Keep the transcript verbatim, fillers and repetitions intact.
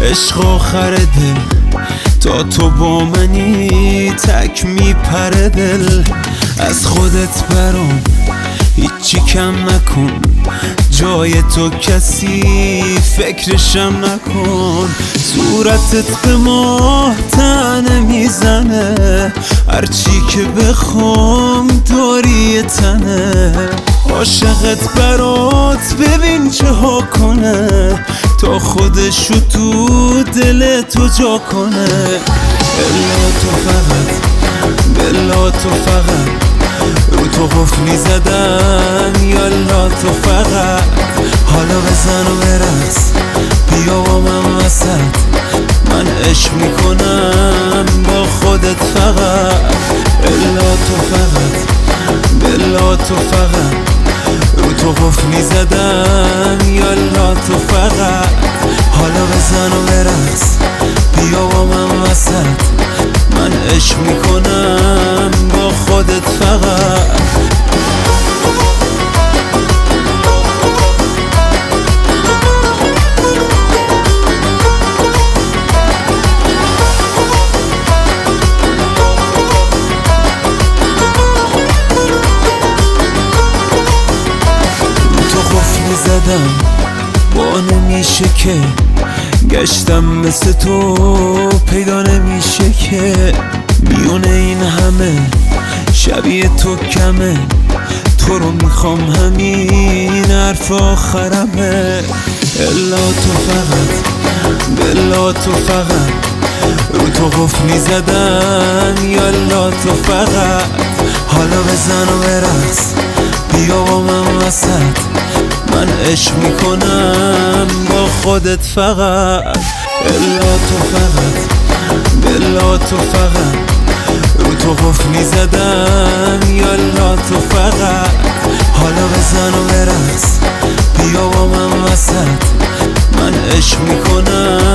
عشق آخر دل تا تو با منی تک میپره دل. از خودت برام هیچی کم نکن، جای تو کسی فکرشم نکن. صورتت به ماه تنه میزنه، هرچی که بخوام داری تنه. عاشقت برات ببین چه ها کنه، تا خودشو تو دل تو جا کنه. الا تو فقط، بلا تو فقط رو تو قفلی زدم. یالا تو فقط حالا بزن و برقص، بیا با من وسط. من عشق میکنم با خودت فقط. الا تو فقط، بلا تو فقط رو تو قفلی زدم. یالا تو فقط حالا بزن و برقص، بیا با من وسط. من عشق میکنم با خودت فقط. زدم با نمیشه که گشتم مثل تو، پیدا نمیشه که میون این همه شبیه تو کمه. تو رو میخوام همین حرف آخرمه. الا تو فقط، بلا تو فقط رو تو قفلی زدم. یالا تو فقط حالا بزن و برقص، بیا با من وسط. من عشق میکنم با خودت فقط. الا تو فقط، بلا تو فقط رو تو قفلی زدم. یالا تو فقط حالا بزن و برقص، بیا با من وسط. من عشق میکنم